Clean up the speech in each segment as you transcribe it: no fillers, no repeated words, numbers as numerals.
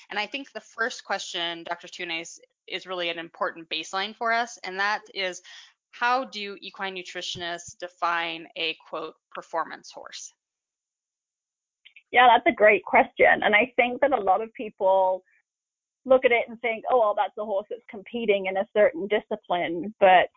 And I think the first question, Dr. Tunes, is really an important baseline for us, and that is, how do equine nutritionists define a quote performance horse? Yeah, that's a great question. And I think that a lot of people look at it and think, oh, well, that's a horse that's competing in a certain discipline. But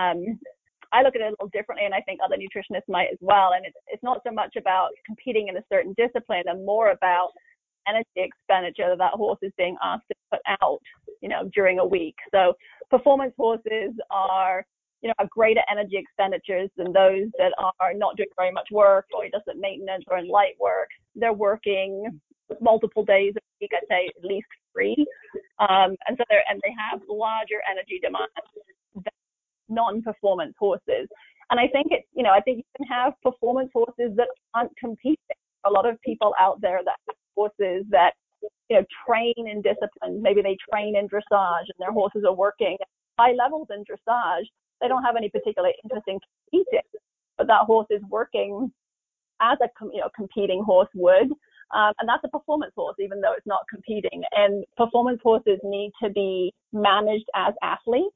I look at it a little differently, and I think other nutritionists might as well. And it's not so much about competing in a certain discipline and more about energy expenditure that horse is being asked to put out, during a week. So performance horses are, have greater energy expenditures than those that are not doing very much work or just at maintenance or in light work. They're working multiple days a week, I'd say at least 3. And so they have larger energy demands than non-performance horses. And I think I think you can have performance horses that aren't competing. A lot of people out there that have horses that train in discipline. Maybe they train in dressage and their horses are working at high levels in dressage. They don't have any particular interest in competing, but that horse is working as a competing horse would. And that's a performance horse, even though it's not competing. And performance horses need to be managed as athletes.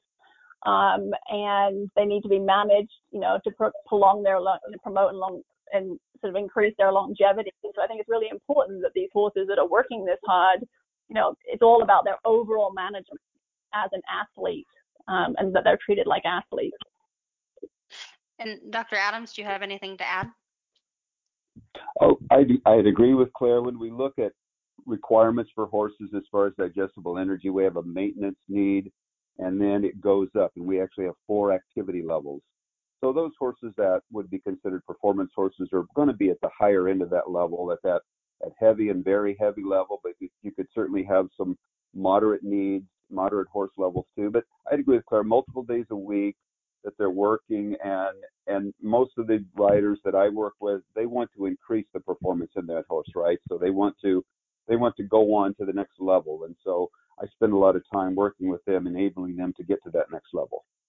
And they need to be managed, to prolong their, promote and sort of increase their longevity. So I think it's really important that these horses that are working this hard, it's all about their overall management as an athlete, and that they're treated like athletes. And Dr. Adams, do you have anything to add? Oh, I'd agree with Claire. When we look at requirements for horses as far as digestible energy, we have a maintenance need, and then it goes up, and we actually have 4 activity levels. So those horses that would be considered performance horses are going to be at the higher end of that level, at heavy and very heavy level, but you could certainly have some moderate needs, moderate horse levels too. But I'd agree with Claire, multiple days a week that they're working, and most of the riders that I work with, they want to increase the performance in that horse, right? So they want to go on to the next level. And so I spend a lot of time working with them, enabling them to get to that next level.